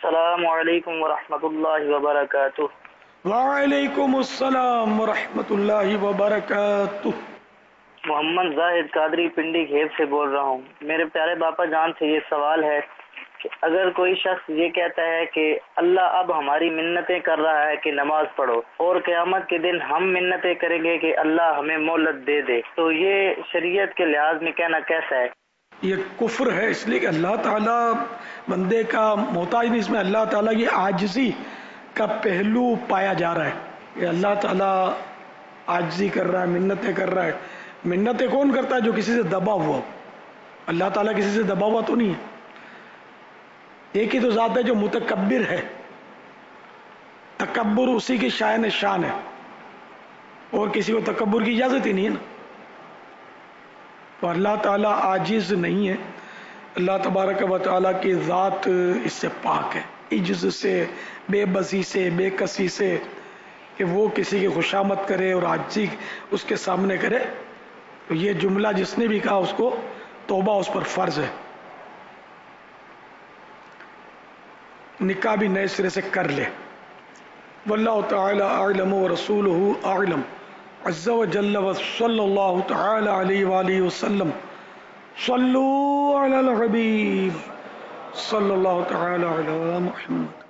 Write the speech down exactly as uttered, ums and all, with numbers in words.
السلام علیکم ورحمۃ اللہ وبرکاتہ۔ وعلیکم السلام ورحمۃ اللہ وبرکاتہ۔ محمد زاہد قادری پنڈی گھیب سے بول رہا ہوں۔ میرے پیارے باپا جان سے یہ سوال ہے کہ اگر کوئی شخص یہ کہتا ہے کہ اللہ اب ہماری منتیں کر رہا ہے کہ نماز پڑھو، اور قیامت کے دن ہم منتیں کریں گے کہ اللہ ہمیں مہلت دے دے، تو یہ شریعت کے لحاظ میں کہنا کیسا ہے؟ یہ کفر ہے، اس لیے کہ اللہ تعالیٰ بندے کا محتاج نہیں، اس میں اللہ تعالیٰ کی عاجزی کا پہلو پایا جا رہا ہے کہ اللہ تعالیٰ عاجزی کر رہا ہے، منتیں کر رہا ہے۔ منتیں کون کرتا ہے؟ جو کسی سے دبا ہوا ہو۔ اللہ تعالیٰ کسی سے دبا ہوا تو نہیں ہے۔ ایک ہی تو ذات ہے جو متکبر ہے، تکبر اسی کی شائن شان ہے، اور کسی کو تکبر کی اجازت ہی نہیں ہے نا۔ تو اللہ تعالیٰ عاجز نہیں ہے، اللہ تبارک و تعالیٰ کی ذات اس سے پاک ہے، عجز سے، بے بسی سے، بے کسی سے، کہ وہ کسی کی خوشامد کرے اور عاجزی اس کے سامنے کرے۔ تو یہ جملہ جس نے بھی کہا اس کو توبہ اس پر فرض ہے، نکاح بھی نئے سرے سے کر لے۔ واللہ تعالی اعلم ورسولہ اعلم عز وجل وصلی اللہ تعالی علیہ وآلہ وسلم۔ صلو علی الحبیب صلی اللہ تعالی علی محمد۔